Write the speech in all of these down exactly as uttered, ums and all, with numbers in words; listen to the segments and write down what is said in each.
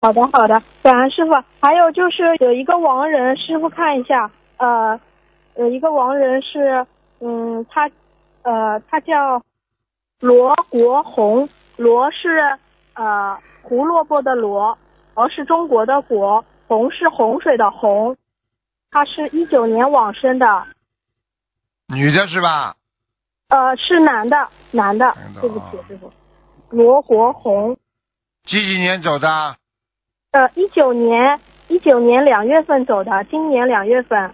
好的好的，感恩师傅。还有就是有一个亡人，师傅看一下，呃，有一个亡人是，嗯，他，呃，他叫罗国红，罗是呃胡萝卜的罗，国是中国的国，红是洪水的洪，他是一九年往生的。 女的是吧？ 呃，是男的，男的， 男的对不起， 啊师傅。罗国红， 几几年走的？ 呃，一九年，一九年两月份走的，今年两月份。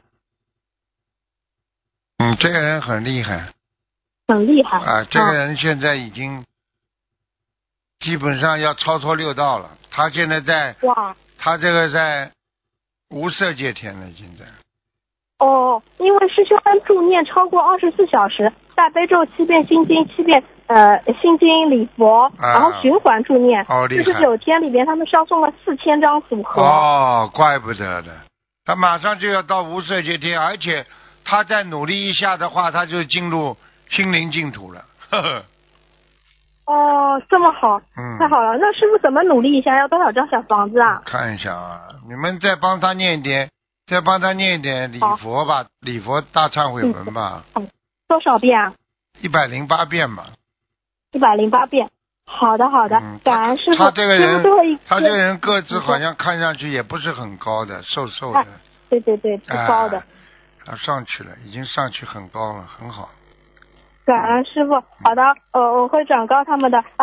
嗯，这个人很厉害很厉害啊！这个人现在已经基本上要超脱六道了。他现在在， 哇， 他这个在无色界天了，现在。 哦，因为师兄们助念超过二十四小时，大悲咒七遍，心经七遍，呃，心经礼佛， 啊、 然后循环助念， 哦，厉害！ 四十九天里边他们烧送了四千张组合。 哦，怪不得的，他马上就要到无色界天，而且他再努力一下的话，他就进入心灵净土了。呵呵。 哦，这么好， 嗯， 太好了。那师傅怎么努力一下？要多少张小房子啊？ 看一下啊，你们再帮他念一点，再帮他念一点礼佛吧，礼佛大忏悔文吧。 嗯，多少遍啊？ 一百零八遍吧。 一百零八遍。好的，好的， 嗯、 感恩师傅。 他这个人，他这个人个子好嗯像看上去也不是很高的，瘦瘦的。 对对对，不高的。 他、哎、上去了，已经上去很高了，很好。 感恩师傅。好的，呃，我会转告他们的。